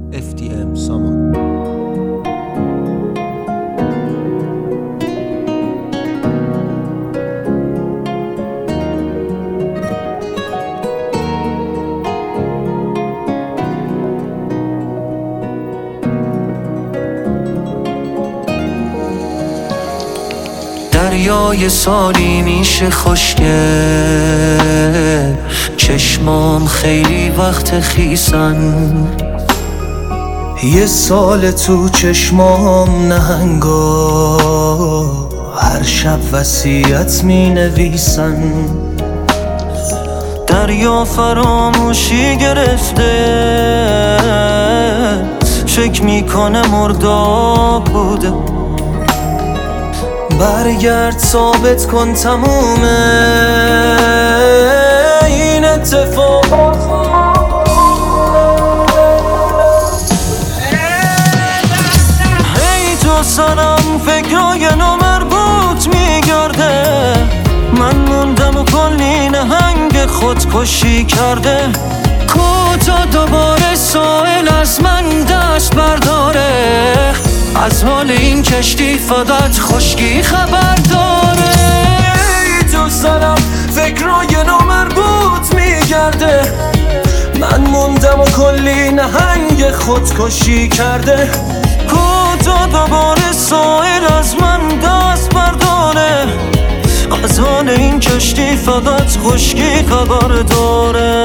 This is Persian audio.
FDM سامان. دریای سالی میشه خشکه، چشمام خیلی وقت خیسن، یه سال تو چشمام نهنگا هر شب وصیت می نویسن. دریا فراموشی گرفته، فکر میکنه مرداب بوده. برگرد ثابت کن تمومه این اتفاق. هی تو سرم فکرای نامربوط میگرده، من موندم و کلی نهنگ خودکشی کرده. کوتا دوباره سائل از من دست برداره، از حال این کشتی فقط خشکی خبر داره. تو سرم فکرای نامربوط میگرده، من موندم و کلی نهنگ خودکشی کرده. کوتا دوباره سائل از من دست برداره، از حال این کشتی فقط خشکی خبر داره.